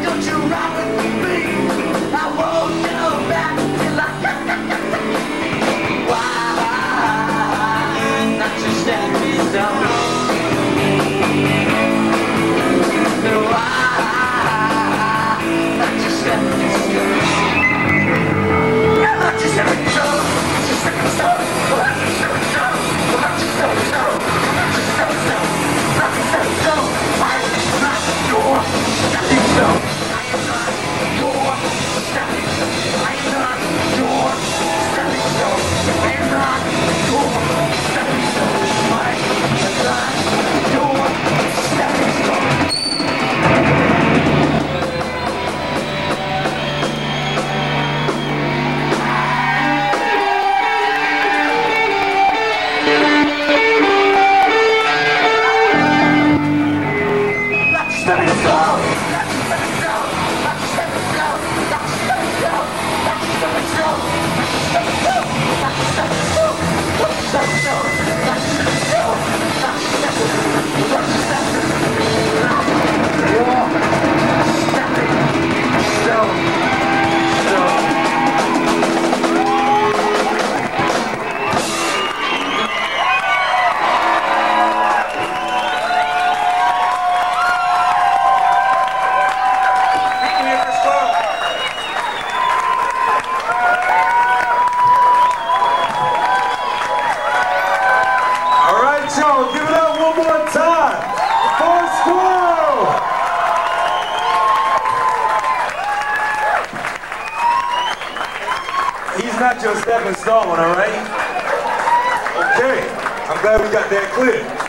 don't you ride with me? I won't go back till I why not just let me down? Why not just let me down? Not just let me go. Just let me go. Not just let me go. Not just let me go. Not just let me go. Not just let me go. I am not your stepping stone. I am not your stepping stone. I am not your stepping stone. I am not your stepping stone. I am not your stepping stone. Let me go! Let me go! Let me go! Let me go! Let me go! Let me go! Let me go! Give it up one more time for Squirrel! He's not your stepping stone, all right? Okay, I'm glad we got that clear.